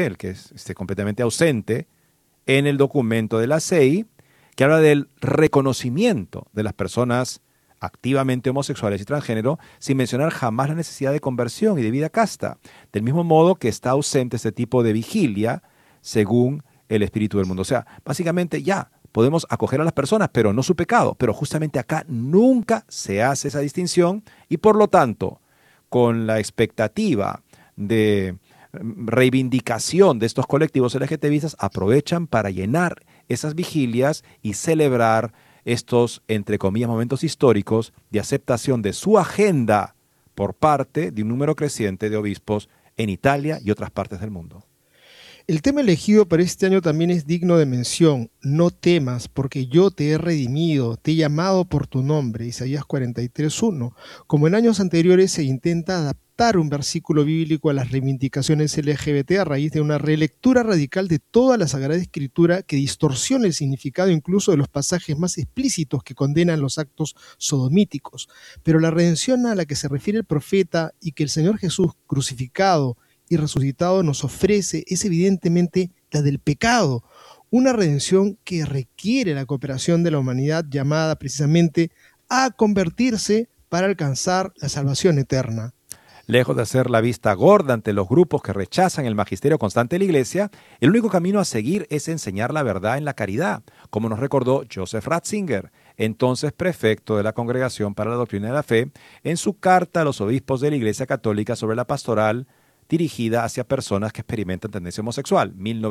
en el documento de la CEI, que habla del reconocimiento de las personas activamente homosexuales y transgénero, sin mencionar jamás la necesidad de conversión y de vida casta, del mismo modo que está ausente este tipo de vigilia según el espíritu del mundo. O sea, básicamente ya podemos acoger a las personas, pero no su pecado, pero justamente acá nunca se hace esa distinción y por lo tanto, con la expectativa de reivindicación de estos colectivos LGTBistas, aprovechan para llenar esas vigilias y celebrar estos, entre comillas, momentos históricos de aceptación de su agenda por parte de un número creciente de obispos en Italia y otras partes del mundo. El tema elegido para este año también es digno de mención. No temas, porque yo te he redimido, te he llamado por tu nombre, Isaías 43:1. Como en años anteriores se intenta adaptar un versículo bíblico a las reivindicaciones LGBT a raíz de una relectura radical de toda la Sagrada Escritura que distorsiona el significado incluso de los pasajes más explícitos que condenan los actos sodomíticos. Pero la redención a la que se refiere el profeta y que el Señor Jesús crucificado y resucitado nos ofrece es evidentemente la del pecado, una redención que requiere la cooperación de la humanidad llamada precisamente a convertirse para alcanzar la salvación eterna. Lejos de hacer la vista gorda ante los grupos que rechazan el magisterio constante de la Iglesia, el único camino a seguir es enseñar la verdad en la caridad, como nos recordó Joseph Ratzinger, entonces prefecto de la Congregación para la Doctrina de la Fe, en su carta a los obispos de la Iglesia Católica sobre la pastoral dirigida hacia personas que experimentan tendencia homosexual,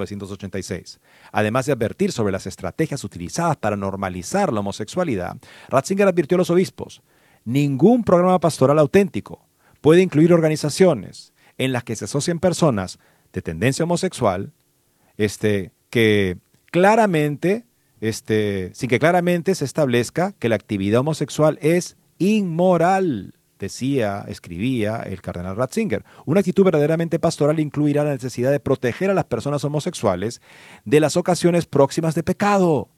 1986. Además de advertir sobre las estrategias utilizadas para normalizar la homosexualidad, Ratzinger advirtió a los obispos: ningún programa pastoral auténtico puede incluir organizaciones en las que se asocian personas de tendencia homosexual, sin que claramente se establezca que la actividad homosexual es inmoral. Escribía el cardenal Ratzinger. Una actitud verdaderamente pastoral incluirá la necesidad de proteger a las personas homosexuales de las ocasiones próximas de pecado.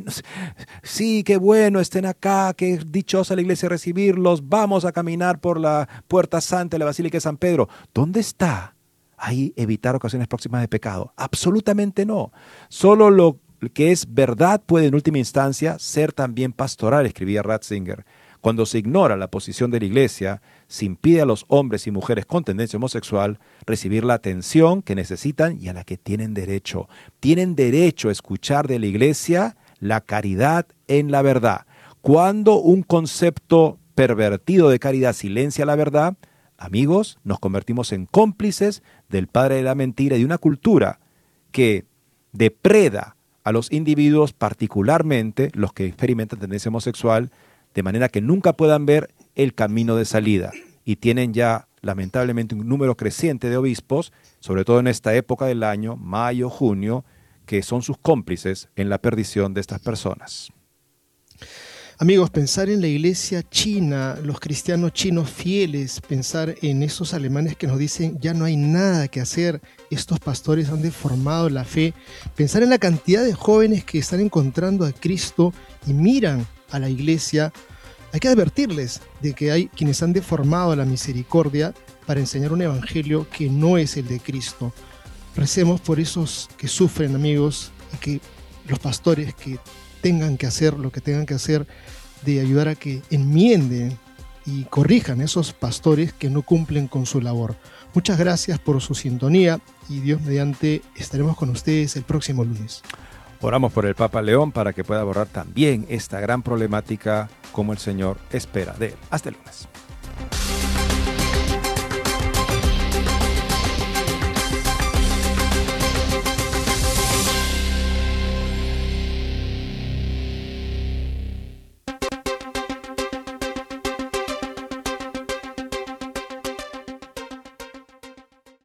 Sí, qué bueno, estén acá, qué dichosa la iglesia recibirlos, vamos a caminar por la puerta santa de la Basílica de San Pedro. ¿Dónde está ahí evitar ocasiones próximas de pecado? Absolutamente no. Solo lo que es verdad puede en última instancia ser también pastoral, escribía Ratzinger. Cuando se ignora la posición de la Iglesia, se impide a los hombres y mujeres con tendencia homosexual recibir la atención que necesitan y a la que tienen derecho. Tienen derecho a escuchar de la Iglesia la caridad en la verdad. Cuando un concepto pervertido de caridad silencia la verdad, amigos, nos convertimos en cómplices del padre de la mentira y de una cultura que depreda a los individuos, particularmente los que experimentan tendencia homosexual, de manera que nunca puedan ver el camino de salida. Y tienen ya, lamentablemente, un número creciente de obispos, sobre todo en esta época del año, mayo, junio, que son sus cómplices en la perdición de estas personas. Amigos, pensar en la iglesia china, los cristianos chinos fieles, pensar en esos alemanes que nos dicen ya no hay nada que hacer, estos pastores han deformado la fe, pensar en la cantidad de jóvenes que están encontrando a Cristo y miran a la iglesia. Hay que advertirles de que hay quienes han deformado la misericordia para enseñar un evangelio que no es el de Cristo. Recemos por esos que sufren, amigos, y que los pastores que tengan que hacer lo que tengan que hacer, de ayudar a que enmienden y corrijan esos pastores que no cumplen con su labor. Muchas gracias por su sintonía y Dios mediante estaremos con ustedes el próximo lunes. Oramos por el Papa León para que pueda abordar también esta gran problemática como el Señor espera de él. Hasta el lunes.